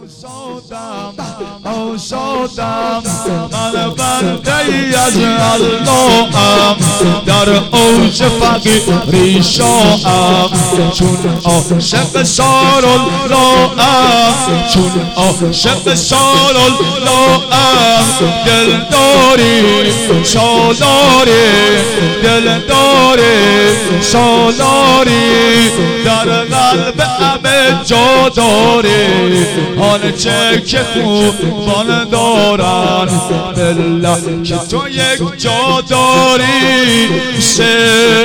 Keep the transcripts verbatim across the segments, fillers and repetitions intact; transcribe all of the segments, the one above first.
شدم او شدم من بنده از اللهم در اوج فقیری شاهم چون عاشق شار اللهم چون عاشق شار اللهم دلداری شاداری دلداری شاداری در قلب همه جا داری آنچه که خوبان دارن بالله که تو یک جا داری سه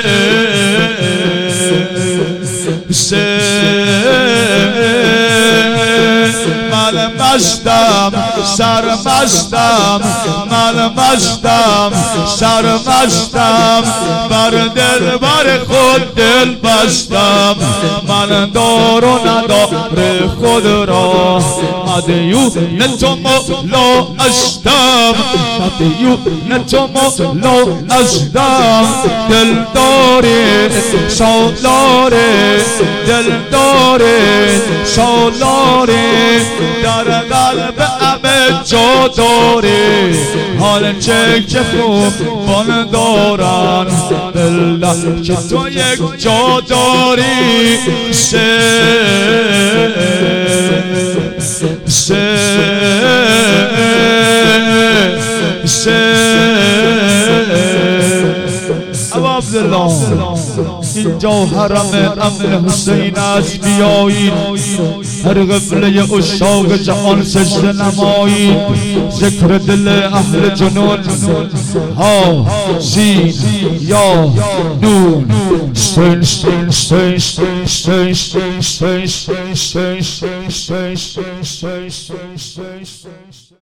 سه من مستم سرمستم من مستم سرمستم بر دل بر خود دل بستم من دار و ندار خود را مدیون تو مولا اشتم مدیون تو مولا اشتم دل داری سالاری دل داری سالاری در قلب همه جا داری حال چه که خوبان دارن بالله که تو یک جا داری سه سه سه ابو عبدالله اینجا حرم امن حسین است بیایید هر قبله اشاق جهان سجده نمایید ذکر دل اهل جنون ها سین یا نون سین سین سین سین سین سین سین سین سین سین سین سین سین